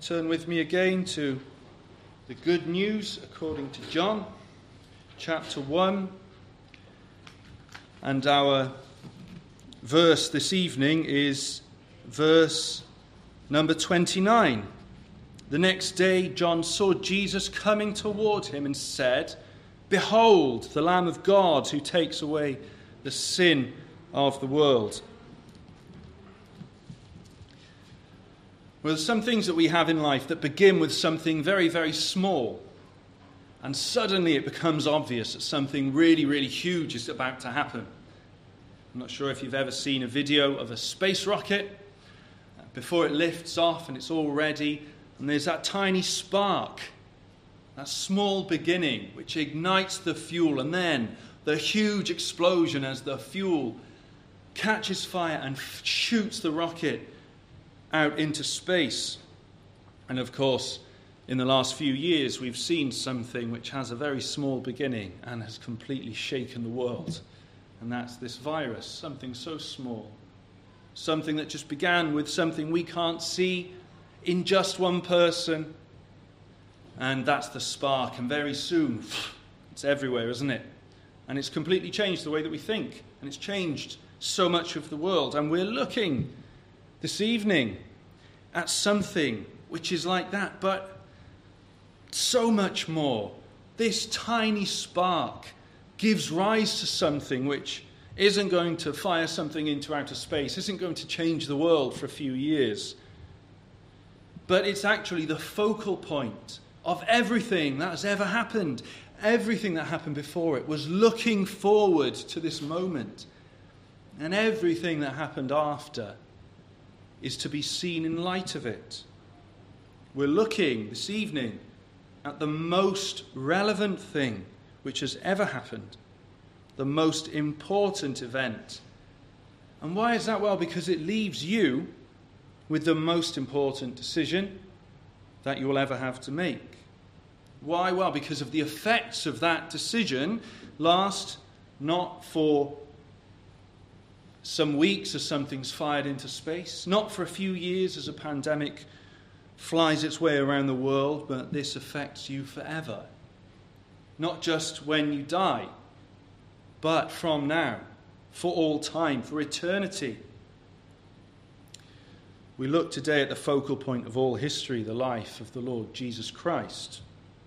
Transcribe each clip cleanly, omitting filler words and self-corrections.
Turn with me again to the Good News according to John, chapter 1. And our verse this evening is verse number 29. The next day John saw Jesus coming toward him and said, "Behold, the Lamb of God who takes away the sin of the world." Well, there's some things that we have in life that begin with something very, very small. And suddenly it becomes obvious that something really, really huge is about to happen. I'm not sure if you've ever seen a video of a space rocket. Before it lifts off and it's all ready, and there's that tiny spark, that small beginning which ignites the fuel, and then the huge explosion as the fuel catches fire and shoots the rocket out into space. And of course, in the last few years, we've seen something which has a very small beginning and has completely shaken the world. And that's this virus, something so small. Something that just began with something we can't see in just one person. And that's the spark. And very soon, it's everywhere, isn't it? And it's completely changed the way that we think. And it's changed so much of the world. And we're looking this evening at something which is like that, but so much more. This tiny spark gives rise to something which isn't going to fire something into outer space, isn't going to change the world for a few years. But it's actually the focal point of everything that has ever happened. Everything that happened before it was looking forward to this moment. And everything that happened after is to be seen in light of it. We're looking this evening at the most relevant thing which has ever happened, the most important event. And why is that? Well, because it leaves you with the most important decision that you will ever have to make. Why? Well, because of the effects of that decision last not for some weeks as something's fired into space, not for a few years as a pandemic flies its way around the world, but this affects you forever. Not just when you die, but from now, for all time, for eternity. We look today at the focal point of all history, the life of the Lord Jesus Christ.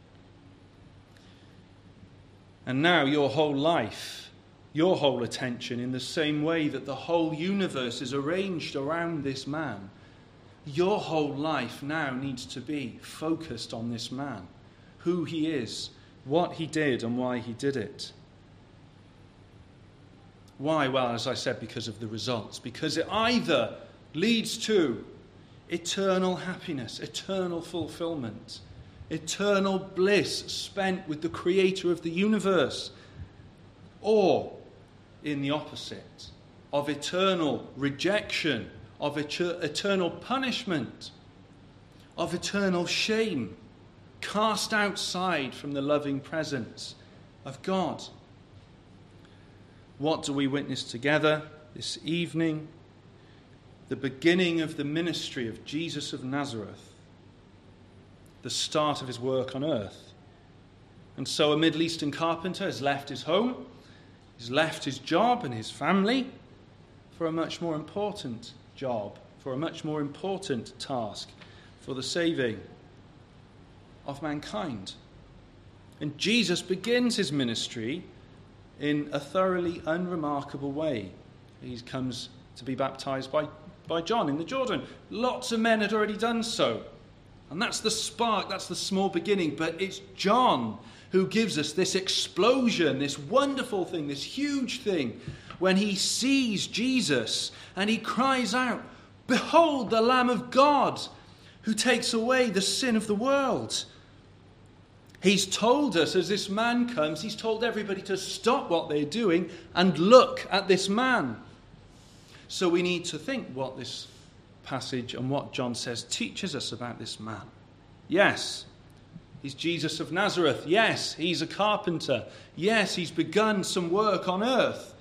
And now your whole life, your whole attention, in the same way that the whole universe is arranged around this man, your whole life now needs to be focused on this man, who he is, what he did, and why he did it. Why? Well, as I said, because of the results. Because it either leads to eternal happiness, eternal fulfillment, eternal bliss spent with the creator of the universe, or in the opposite, of eternal rejection, of eternal punishment, of eternal shame, cast outside from the loving presence of God. What do we witness together this evening? The beginning of the ministry of Jesus of Nazareth, the start of his work on earth. And so a Middle Eastern carpenter has left his home, he's left his job and his family for a much more important job, for a much more important task, for the saving of mankind. And Jesus begins his ministry in a thoroughly unremarkable way. He comes to be baptized by John in the Jordan. Lots of men had already done so. And that's the spark, that's the small beginning. But it's John who gives us this explosion, this wonderful thing, this huge thing, when he sees Jesus and he cries out, "Behold the Lamb of God who takes away the sin of the world." He's told us as this man comes, he's told everybody to stop what they're doing and look at this man. So we need to think what this passage and what John says teaches us about this man. Yes, he's Jesus of Nazareth. Yes, he's a carpenter. Yes, he's begun some work on earth.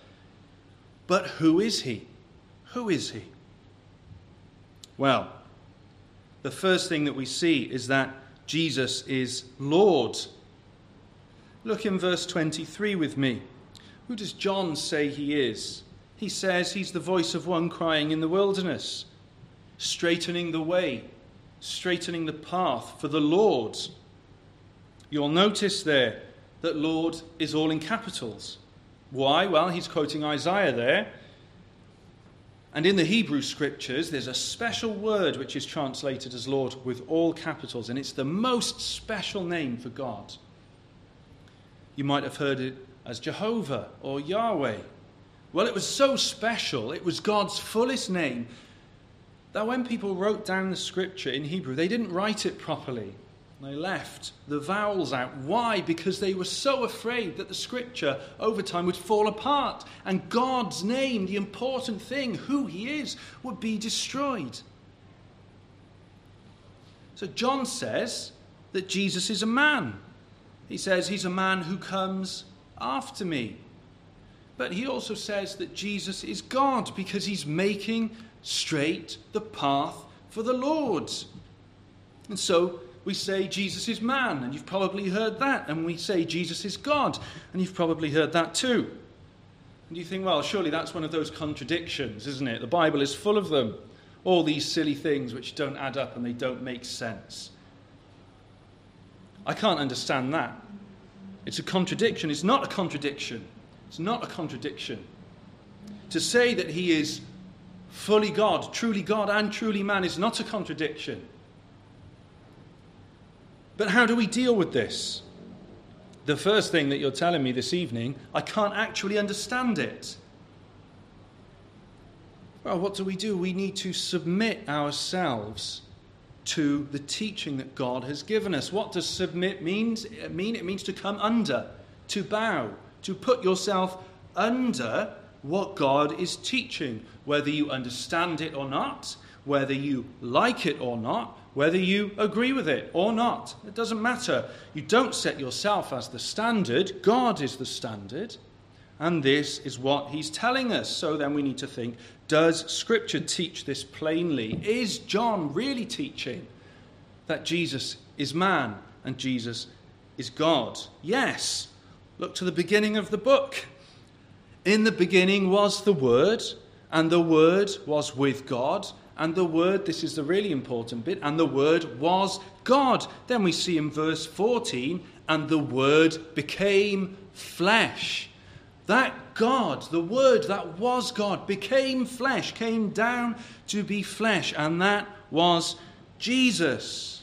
But who is he? Who is he? Well, The first thing that we see is that Jesus is Lord. Look in verse 23 with me. Who does John say he is? He says he's the voice of one crying in the wilderness, straightening the way, straightening the path for the Lord. You'll notice there that Lord is all in capitals. Why? Well, he's quoting Isaiah there. And in the Hebrew scriptures, there's a special word which is translated as Lord with all capitals, and it's the most special name for God. You might have heard it as Jehovah or Yahweh. Well, it was so special, it was God's fullest name, that when people wrote down the scripture in Hebrew, they didn't write it properly. They left the vowels out. Why? Because they were so afraid that the scripture over time would fall apart and God's name, the important thing, who he is, would be destroyed. So John says that Jesus is a man. He says he's a man who comes after me. But he also says that Jesus is God because he's making straight the path for the Lord. And so we say Jesus is man, and you've probably heard that. And we say Jesus is God, and you've probably heard that too. And you think, well, surely that's one of those contradictions, isn't it? The Bible is full of them. All these silly things which don't add up and they don't make sense. I can't understand that. It's a contradiction. It's not a contradiction. It's not a contradiction. To say that he is fully God and truly man is not a contradiction. But how do we deal with this? The first thing that you're telling me this evening, I can't actually understand it. Well, what do? We need to submit ourselves to the teaching that God has given us. What does submit mean? It means to come under, to bow, to put yourself under what God is teaching, whether you understand it or not, whether you like it or not, whether you agree with it or not. It doesn't matter. You don't set yourself as the standard. God is the standard. And this is what he's telling us. So then we need to think, does Scripture teach this plainly? Is John really teaching that Jesus is man and Jesus is God? Yes. Look to the beginning of the book. In the beginning was the Word, and the Word was with God. And the Word, this is the really important bit, and the Word was God. Then we see in verse 14, and the Word became flesh. That God, the Word that was God, became flesh, came down to be flesh, and that was Jesus.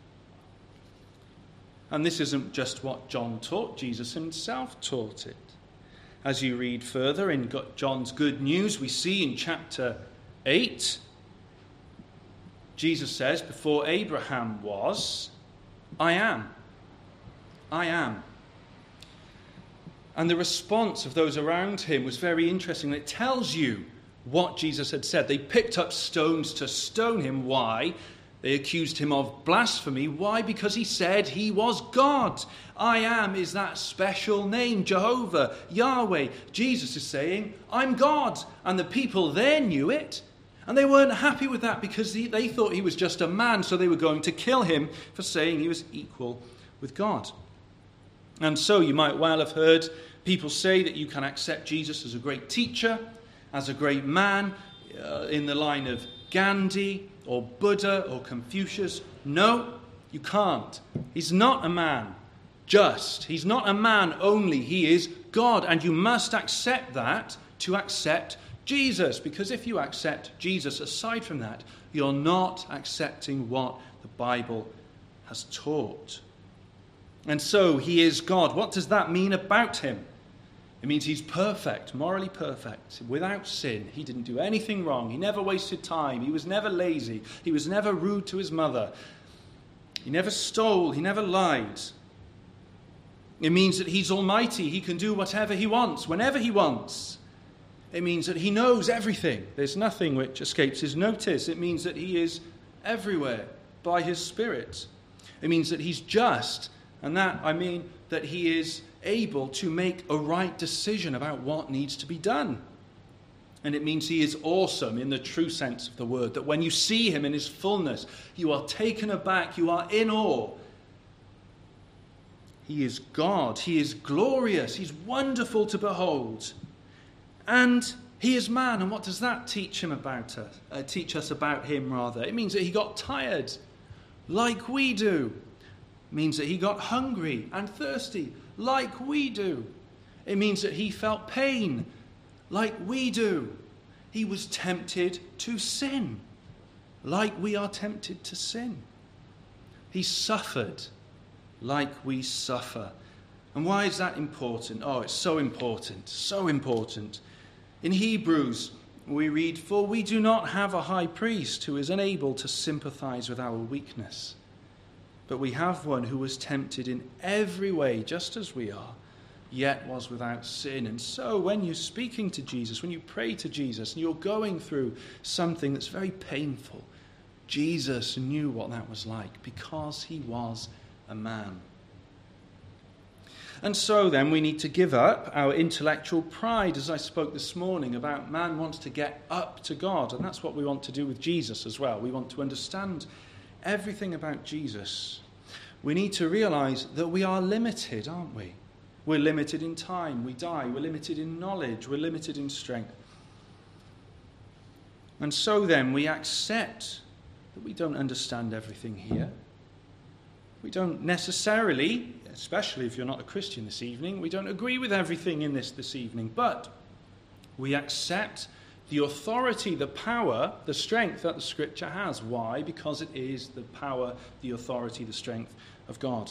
And this isn't just what John taught, Jesus himself taught it. As you read further in John's good news, we see in chapter 8, Jesus says, before Abraham was, I am. I am. And the response of those around him was very interesting. It tells you what Jesus had said. They picked up stones to stone him. Why? They accused him of blasphemy. Why? Because he said he was God. I am is that special name, Jehovah, Yahweh. Jesus is saying, I'm God. And the people there knew it. And they weren't happy with that because they thought he was just a man, so they were going to kill him for saying he was equal with God. And so you might well have heard people say that you can accept Jesus as a great teacher, as a great man, in the line of Gandhi or Buddha or Confucius. No, you can't. He's not a man, just. He's not a man only. He is God. And you must accept that to accept Jesus, because if you accept Jesus aside from that, you're not accepting what the Bible has taught. And so he is God. What does that mean about him? It means he's perfect, morally perfect, without sin. He didn't do anything wrong. He never wasted time. He was never lazy. He was never rude to his mother. He never stole. He never lied. It means that he's almighty. He can do whatever he wants, whenever he wants. It means that he knows everything. There's nothing which escapes his notice. It means that he is everywhere by his Spirit. It means that he's just. And that, I mean, that he is able to make a right decision about what needs to be done. And it means he is awesome in the true sense of the word, that when you see him in his fullness, you are taken aback, you are in awe. He is God, he is glorious, he's wonderful to behold. And he is man, and what does that teach us about him rather? It means that he got tired, like we do. It means that he got hungry and thirsty, like we do. It means that he felt pain, like we do. He was tempted to sin, like we are tempted to sin. He suffered, like we suffer. And why is that important? Oh, it's so important, so important. In Hebrews, we read, "For we do not have a high priest who is unable to sympathize with our weakness, but we have one who was tempted in every way, just as we are, yet was without sin." And so when you're speaking to Jesus, when you pray to Jesus, and you're going through something that's very painful, Jesus knew what that was like because he was a man. And so then we need to give up our intellectual pride, as I spoke this morning about man wants to get up to God, and that's what we want to do with Jesus as well. We want to understand everything about Jesus. We need to realize that we are limited, aren't we? We're limited in time, we die, we're limited in knowledge, we're limited in strength. And so then we accept that we don't understand everything here. We don't necessarily, especially if you're not a Christian this evening, we don't agree with everything in this evening, but we accept the authority, the power, the strength that the Scripture has. Why? Because it is the power, the authority, the strength of God.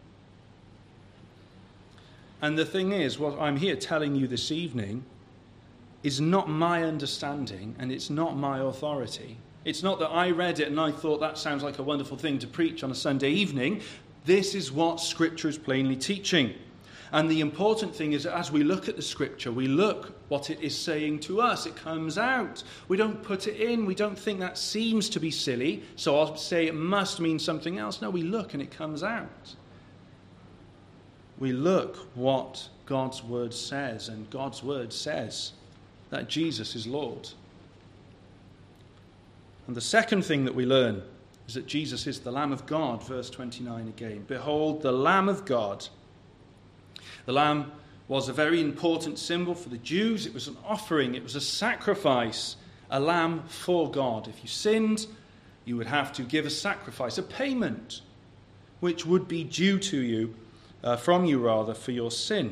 And the thing is, what I'm here telling you this evening is not my understanding and it's not my authority. It's not that I read it and I thought that sounds like a wonderful thing to preach on a Sunday evening. This is what Scripture is plainly teaching. And the important thing is that as we look at the Scripture, we look what it is saying to us. It comes out. We don't put it in. We don't think that seems to be silly, so I'll say it must mean something else. No, we look and it comes out. We look what God's word says, and God's word says that Jesus is Lord. And the second thing that we learn is that Jesus is the Lamb of God, verse 29 again. Behold, the Lamb of God. The lamb was a very important symbol for the Jews. It was an offering, it was a sacrifice, a lamb for God. If you sinned, you would have to give a sacrifice, a payment, which would be due to you, from you rather, for your sin.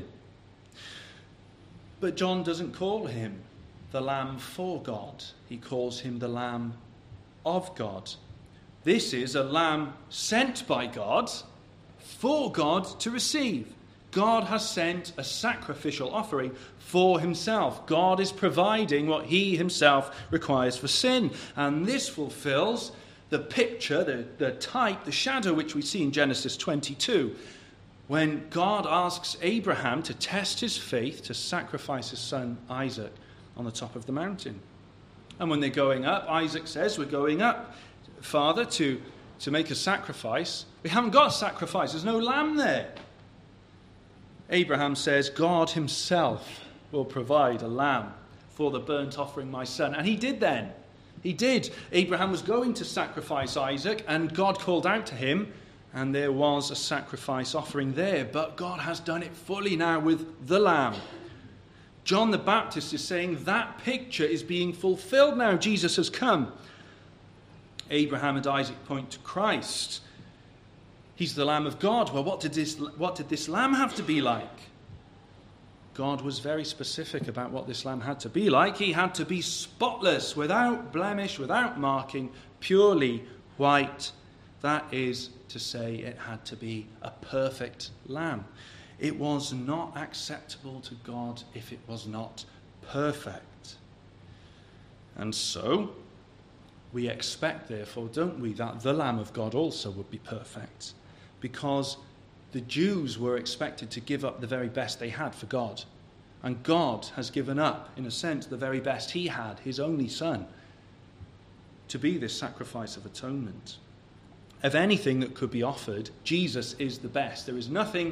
But John doesn't call him the Lamb for God. He calls him the Lamb of God. This is a lamb sent by God for God to receive. God has sent a sacrificial offering for himself. God is providing what he himself requires for sin. And this fulfills the picture, the type, the shadow which we see in Genesis 22. When God asks Abraham to test his faith to sacrifice his son Isaac on the top of the mountain. And when they're going up, Isaac says, "We're going up, Father, to make a sacrifice. We haven't got a sacrifice. There's no lamb there." Abraham says, "God himself will provide a lamb for the burnt offering, my son." And he did then. He did. Abraham was going to sacrifice Isaac, and God called out to him, and there was a sacrifice offering there. But God has done it fully now with the Lamb. John the Baptist is saying that picture is being fulfilled now. Jesus has come. Abraham and Isaac point to Christ. He's the Lamb of God. Well, what did this lamb have to be like? God was very specific about what this lamb had to be like. He had to be spotless, without blemish, without marking, purely white. That is to say, it had to be a perfect lamb. It was not acceptable to God if it was not perfect. And so, we expect, therefore, don't we, that the Lamb of God also would be perfect. Because the Jews were expected to give up the very best they had for God. And God has given up, in a sense, the very best he had, his only son, to be this sacrifice of atonement. Of anything that could be offered, Jesus is the best. There is nothing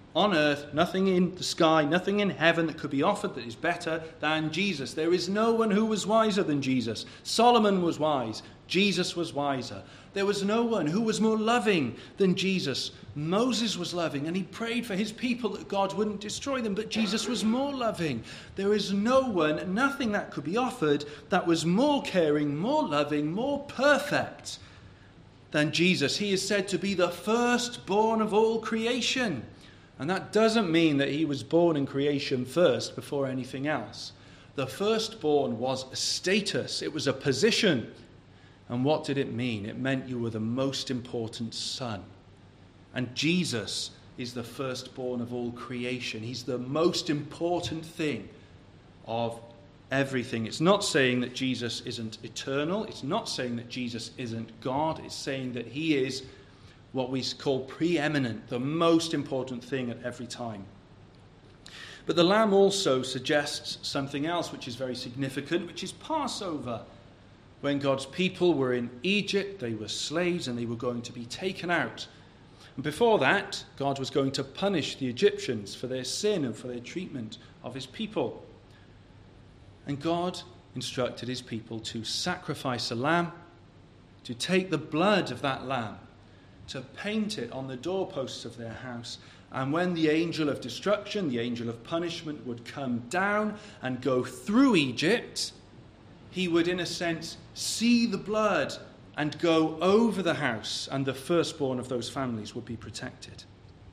on earth, nothing in the sky, nothing in heaven that could be offered that is better than Jesus. There is no one who was wiser than Jesus. Solomon was wise. Jesus was wiser. There was no one who was more loving than Jesus. Moses was loving, and he prayed for his people that God wouldn't destroy them, but Jesus was more loving. There is no one, nothing that could be offered that was more caring, more loving, more perfect than Jesus. He is said to be the firstborn of all creation. And that doesn't mean that he was born in creation first before anything else. The firstborn was a status. It was a position. And what did it mean? It meant you were the most important son. And Jesus is the firstborn of all creation. He's the most important thing of everything. It's not saying that Jesus isn't eternal. It's not saying that Jesus isn't God. It's saying that he is what we call preeminent, the most important thing at every time. But the lamb also suggests something else which is very significant, which is Passover. When God's people were in Egypt, they were slaves and they were going to be taken out. And before that, God was going to punish the Egyptians for their sin and for their treatment of his people. And God instructed his people to sacrifice a lamb, to take the blood of that lamb, to paint it on the doorposts of their house. And when the angel of destruction, the angel of punishment, would come down and go through Egypt, he would, in a sense, see the blood and go over the house, and the firstborn of those families would be protected.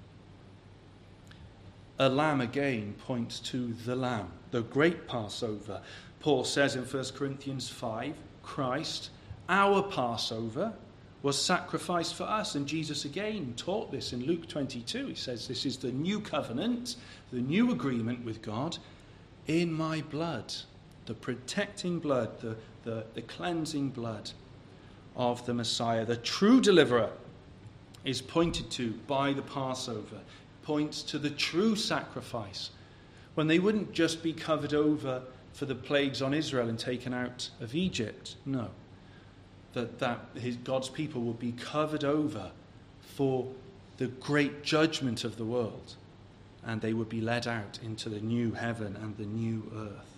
A lamb again points to the lamb, the great Passover. Paul says in 1 Corinthians 5, Christ, our Passover, was sacrificed for us. And Jesus again taught this in Luke 22. He says, this is the new covenant, the new agreement with God in my blood, the protecting blood, the cleansing blood of the Messiah. The true deliverer is pointed to by the Passover, points to the true sacrifice, when they wouldn't just be covered over for the plagues on Israel and taken out of Egypt. No. God's people would be covered over for the great judgment of the world, and they would be led out into the new heaven and the new earth.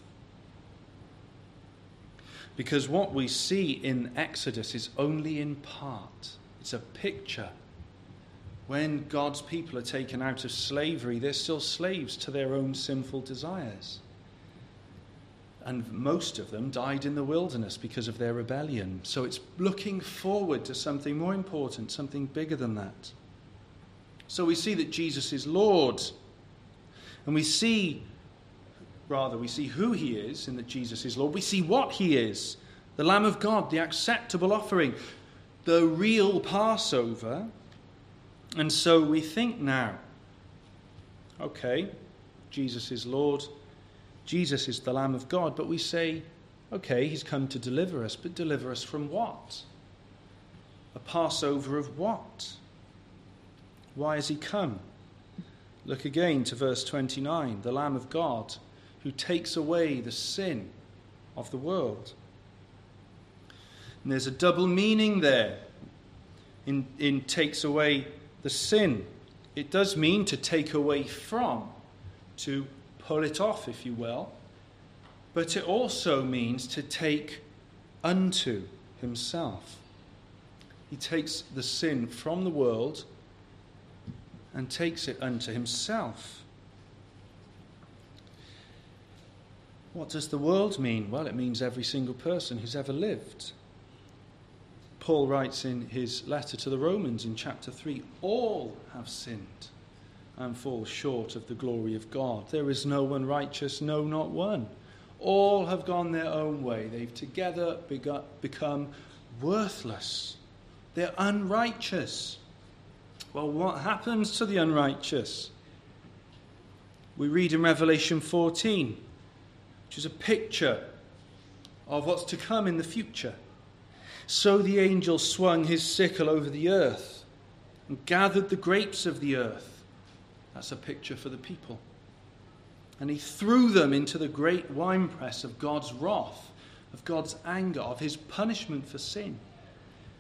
Because what we see in Exodus is only in part. It's a picture. When God's people are taken out of slavery, they're still slaves to their own sinful desires. And most of them died in the wilderness because of their rebellion. So it's looking forward to something more important, something bigger than that. So we see that Jesus is Lord. And we see who he is in that Jesus is Lord. We see what he is. The Lamb of God, the acceptable offering, the real Passover. And so we think now, okay, Jesus is Lord. Jesus is the Lamb of God, but we say, okay, he's come to deliver us, but deliver us from what? A Passover of what? Why has he come? Look again to verse 29, the Lamb of God who takes away the sin of the world. And there's a double meaning there in takes away the sin. It does mean to take away from, to pull it off, if you will. But it also means to take unto himself. He takes the sin from the world and takes it unto himself. What does the world mean? Well, it means every single person who's ever lived. Paul writes in his letter to the Romans in chapter 3, all have sinned and fall short of the glory of God. There is no one righteous, no, not one. All have gone their own way. They've together become worthless. They're unrighteous. Well, what happens to the unrighteous? We read in Revelation 14, which is a picture of what's to come in the future. So the angel swung his sickle over the earth and gathered the grapes of the earth. That's a picture for the people. And he threw them into the great winepress of God's wrath, of God's anger, of his punishment for sin.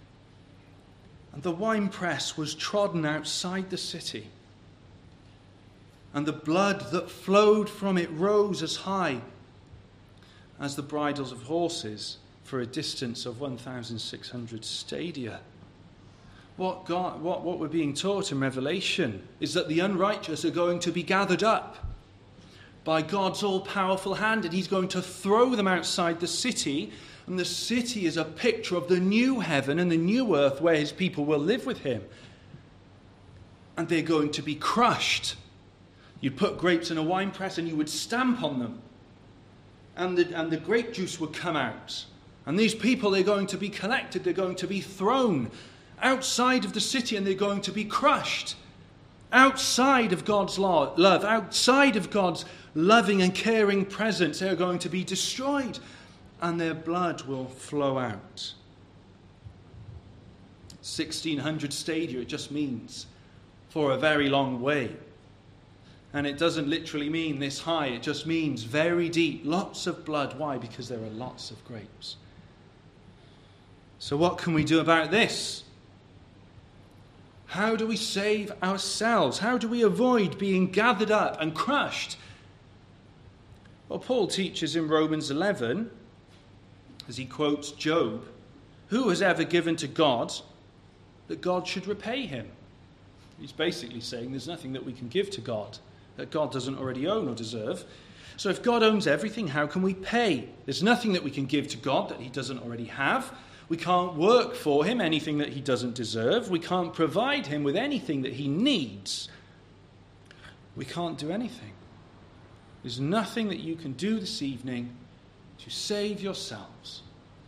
And the winepress was trodden outside the city. and the blood that flowed from it rose as high as the bridles of horses for a distance of 1,600 stadia. What we're being taught in Revelation is that the unrighteous are going to be gathered up by God's all-powerful hand, and he's going to throw them outside the city, and the city is a picture of the new heaven and the new earth where his people will live with him. And they're going to be crushed. You'd put grapes in a wine press and you would stamp on them, and the grape juice would come out. And these people, they're going to be collected, they're going to be thrown outside of the city, and they're going to be crushed outside of God's love, outside of God's loving and caring presence. They're going to be destroyed, and their blood will flow out. 1,600 stadia, it just means for a very long way. And it doesn't literally mean this high, it just means very deep, lots of blood. Why? Because there are lots of grapes. So what can we do about this? How do we save ourselves? How do we avoid being gathered up and crushed? Well, Paul teaches in Romans 11, as he quotes Job, who has ever given to God that God should repay him? He's basically saying there's nothing that we can give to God that God doesn't already own or deserve. So if God owns everything, how can we pay? There's nothing that we can give to God that he doesn't already have. We can't work for him anything that he doesn't deserve. We can't provide him with anything that he needs. We can't do anything. There's nothing that you can do this evening to save yourselves.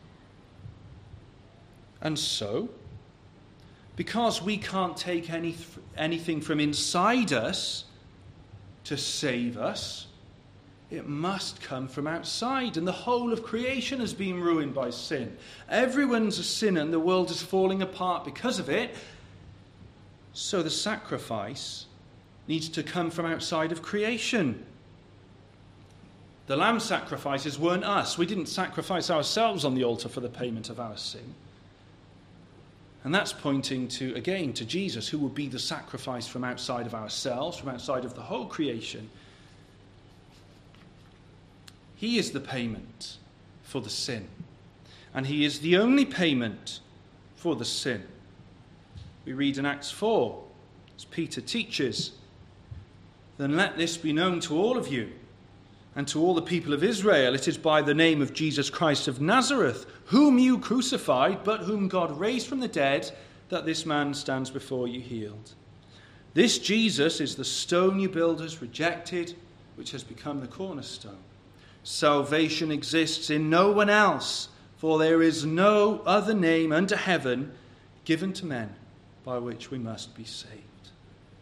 And so, because we can't take anything from inside us to save us, it must come from outside. And the whole of creation has been ruined by sin. Everyone's a sinner and the world is falling apart because of it. So the sacrifice needs to come from outside of creation. The lamb sacrifices weren't us. We didn't sacrifice ourselves on the altar for the payment of our sin. And that's pointing to, again, to Jesus, who will be the sacrifice from outside of ourselves, from outside of the whole creation. He is the payment for the sin. And he is the only payment for the sin. We read in Acts 4, as Peter teaches, "Then let this be known to all of you and to all the people of Israel. It is by the name of Jesus Christ of Nazareth, whom you crucified, but whom God raised from the dead, that this man stands before you healed. This Jesus is the stone you builders rejected, which has become the cornerstone. Salvation exists in no one else, for there is no other name under heaven given to men by which we must be saved."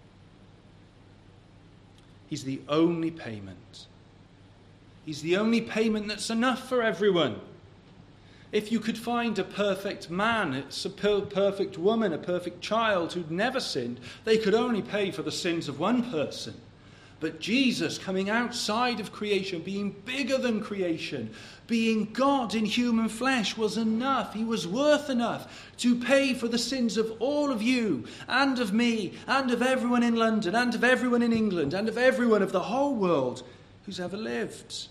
He's the only payment. He's the only payment that's enough for everyone. If you could find a perfect man, a perfect woman, a perfect child who'd never sinned, they could only pay for the sins of one person. But Jesus, coming outside of creation, being bigger than creation, being God in human flesh, was enough. He was worth enough to pay for the sins of all of you, and of me, and of everyone in London, and of everyone in England, and of everyone of the whole world who's ever lived.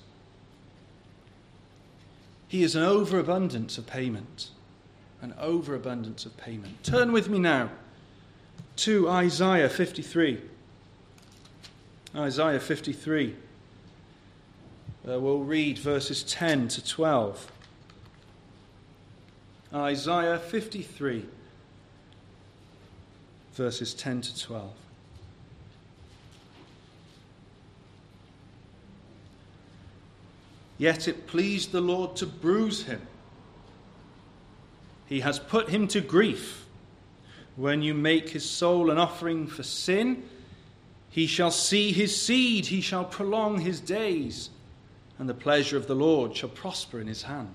He is an overabundance of payment. An overabundance of payment. Turn with me now to Isaiah 53. Isaiah 53. We'll read verses 10 to 12. Isaiah 53, verses 10 to 12. Yet it pleased the Lord to bruise him. He has put him to grief. When you make his soul an offering for sin, he shall see his seed, he shall prolong his days, and the pleasure of the Lord shall prosper in his hand.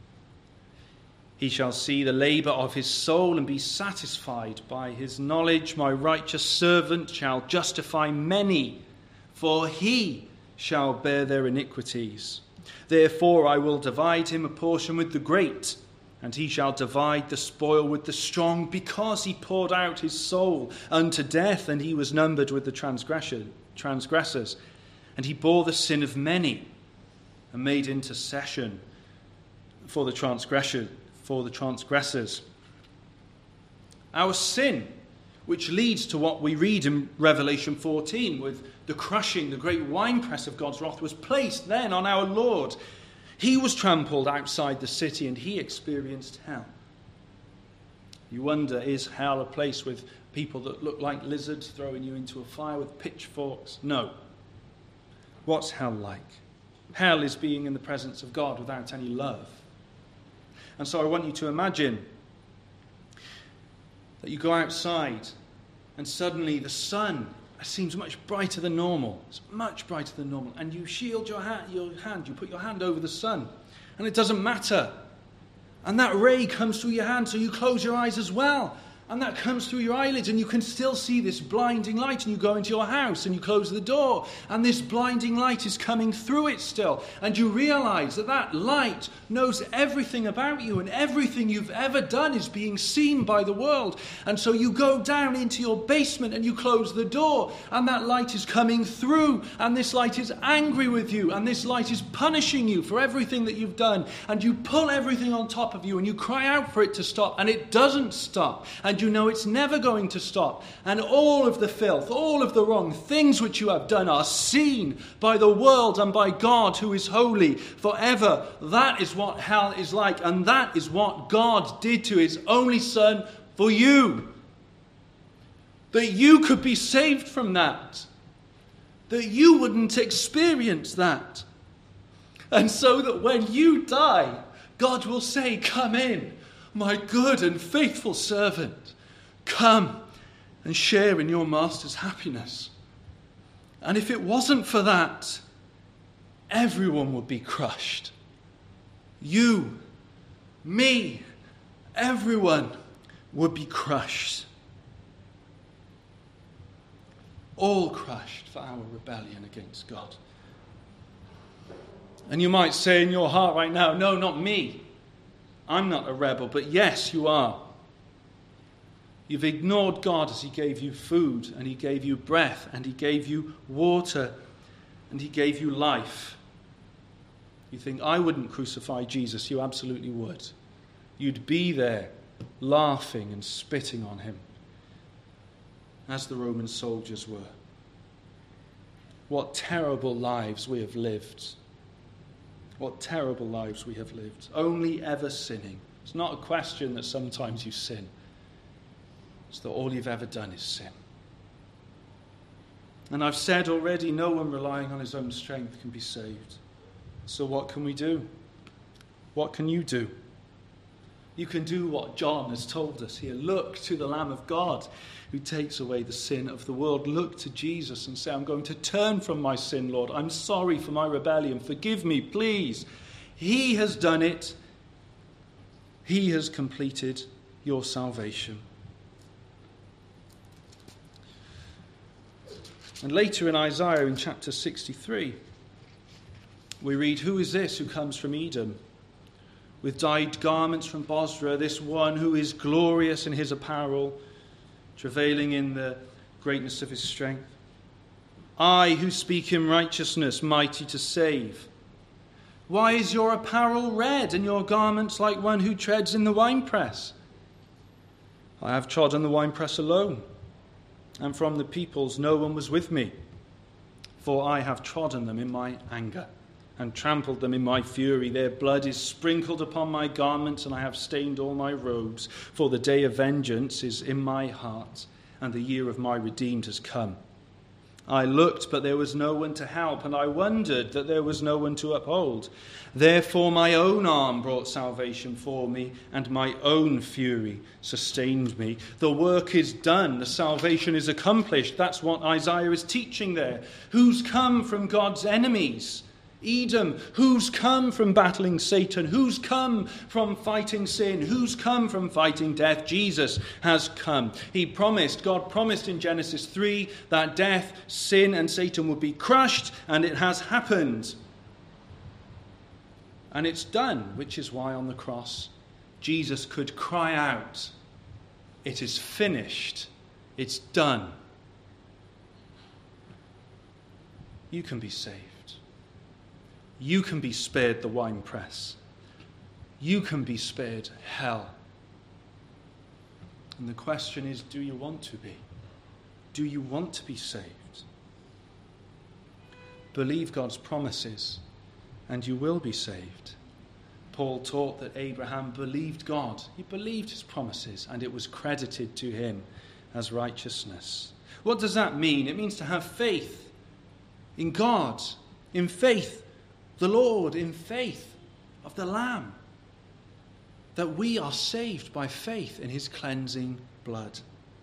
He shall see the labor of his soul and be satisfied by his knowledge. My righteous servant shall justify many, for he shall bear their iniquities. Therefore I will divide him a portion with the great, and he shall divide the spoil with the strong, because he poured out his soul unto death, and he was numbered with the transgressors. transgressors. And he bore the sin of many and made intercession for the transgressors. Our sin, which leads to what we read in Revelation 14 with the crushing, the great winepress of God's wrath, was placed then on our Lord. He was trampled outside the city and he experienced hell. You wonder, is hell a place with people that look like lizards throwing you into a fire with pitchforks? No. What's hell like? Hell is being in the presence of God without any love. And so I want you to imagine that you go outside and suddenly the sun seems much brighter than normal. It's much brighter than normal. And you shield your hand, you put your hand over the sun. And it doesn't matter. And that ray comes through your hand, so you close your eyes as well. And that comes through your eyelids, and you can still see this blinding light. And you go into your house, and you close the door, and this blinding light is coming through it still. And you realize that that light knows everything about you, and everything you've ever done is being seen by the world. And so you go down into your basement, and you close the door, and that light is coming through, and this light is angry with you, and this light is punishing you for everything that you've done. And you pull everything on top of you, and you cry out for it to stop, and it doesn't stop. And you know it's never going to stop. And all of the filth, all of the wrong things which you have done are seen by the world and by God who is holy forever. That is what hell is like. And that is what God did to his only Son for you. That you could be saved from that. That you wouldn't experience that. And so that when you die, God will say, "Come in, my good and faithful servant. Come and share in your master's happiness." And if it wasn't for that, everyone would be crushed. You, me, everyone would be crushed. All crushed for our rebellion against God. And you might say in your heart right now, "No, not me. I'm not a rebel." But yes, you are. You've ignored God as he gave you food, and he gave you breath, and he gave you water, and he gave you life. You think, "I wouldn't crucify Jesus." You absolutely would. You'd be there laughing and spitting on him, as the Roman soldiers were. What terrible lives we have lived. What terrible lives we have lived. Only ever sinning. It's not a question that sometimes you sin. It's that all you've ever done is sin. And I've said already, no one relying on his own strength can be saved. So what can we do? What can you do? You can do what John has told us here. Look to the Lamb of God who takes away the sin of the world. Look to Jesus and say, "I'm going to turn from my sin, Lord. I'm sorry for my rebellion. Forgive me, please." He has done it. He has completed your salvation. And later in Isaiah, in chapter 63, we read, "Who is this who comes from Edom, with dyed garments from Bozrah, this one who is glorious in his apparel, travailing in the greatness of his strength? I who speak in righteousness, mighty to save. Why is your apparel red and your garments like one who treads in the winepress? I have trodden the winepress alone, and from the peoples no one was with me. For I have trodden them in my anger and trampled them in my fury. Their blood is sprinkled upon my garments, and I have stained all my robes. For the day of vengeance is in my heart, and the year of my redeemed has come. I looked, but there was no one to help, and I wondered that there was no one to uphold. Therefore my own arm brought salvation for me, and my own fury sustained me." The work is done. The salvation is accomplished. That's what Isaiah is teaching there. Who's come from God's enemies? Edom. Who's come from battling Satan? Who's come from fighting sin? Who's come from fighting death? Jesus has come. God promised in Genesis 3 that death, sin, and Satan would be crushed, and it has happened. And it's done, which is why on the cross Jesus could cry out, "It is finished. It's done." you can be saved. You can be spared the winepress. You can be spared hell. And the question is, do you want to be? Do you want to be saved? Believe God's promises, and you will be saved. Paul taught that Abraham believed God. He believed his promises, and it was credited to him as righteousness. What does that mean? It means to have faith in God, in faith, the Lord, in faith of the Lamb, that we are saved by faith in his cleansing blood.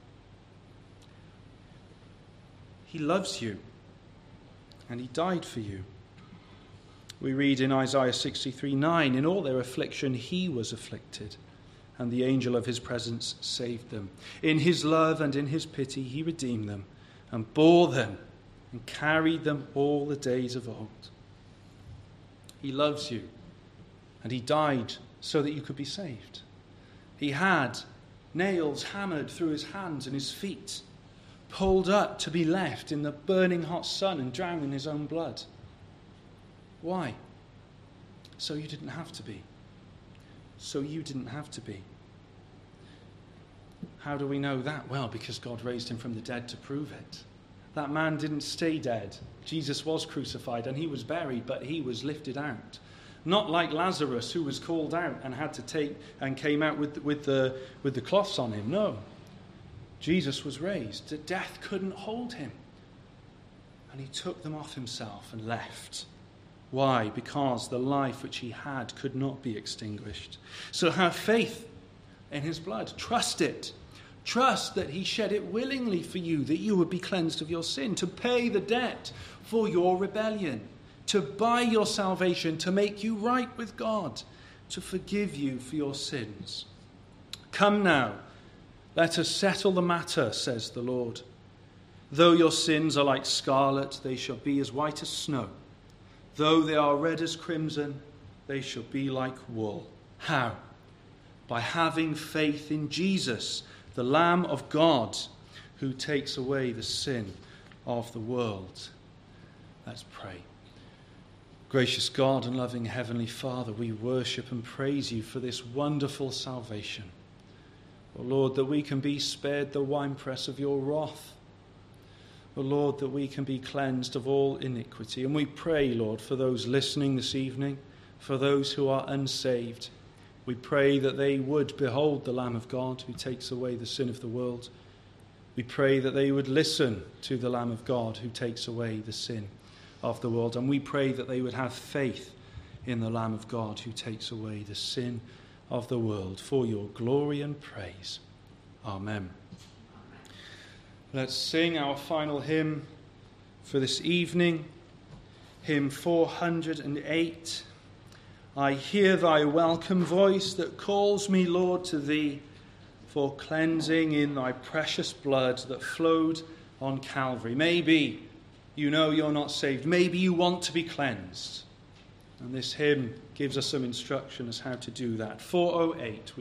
He loves you, and he died for you. We read in Isaiah 63:9, in all their affliction he was afflicted, and the angel of his presence saved them. In his love and in his pity he redeemed them, and bore them, and carried them all the days of old. He loves you, and he died so that you could be saved. He had nails hammered through his hands and his feet, pulled up to be left in the burning hot sun and drown in his own blood. Why? So you didn't have to be. So you didn't have to be. How do we know that? Well, because God raised him from the dead to prove it. That man didn't stay dead. Jesus was crucified and he was buried, but he was lifted out. Not like Lazarus, who was called out and had to take and came out with the cloths on him. No. Jesus was raised. Death couldn't hold him. And he took them off himself and left. Why? Because the life which he had could not be extinguished. So have faith in his blood. Trust it. Trust that he shed it willingly for you, that you would be cleansed of your sin, to pay the debt for your rebellion, to buy your salvation, to make you right with God, to forgive you for your sins. Come now, let us settle the matter, says the Lord. Though your sins are like scarlet, they shall be as white as snow. Though they are red as crimson, they shall be like wool. How? By having faith in Jesus, the Lamb of God, who takes away the sin of the world. Let's pray. Gracious God and loving Heavenly Father, we worship and praise you for this wonderful salvation. O Lord, that we can be spared the winepress of your wrath. O Lord, that we can be cleansed of all iniquity. And we pray, Lord, for those listening this evening, for those who are unsaved. We pray that they would behold the Lamb of God who takes away the sin of the world. We pray that they would listen to the Lamb of God who takes away the sin of the world. And we pray that they would have faith in the Lamb of God who takes away the sin of the world, for your glory and praise. Amen. Let's sing our final hymn for this evening, hymn 408. I hear thy welcome voice that calls me, Lord, to thee, for cleansing in thy precious blood that flowed on Calvary. Maybe you know you're not saved. Maybe you want to be cleansed. And this hymn gives us some instruction as how to do that. 408.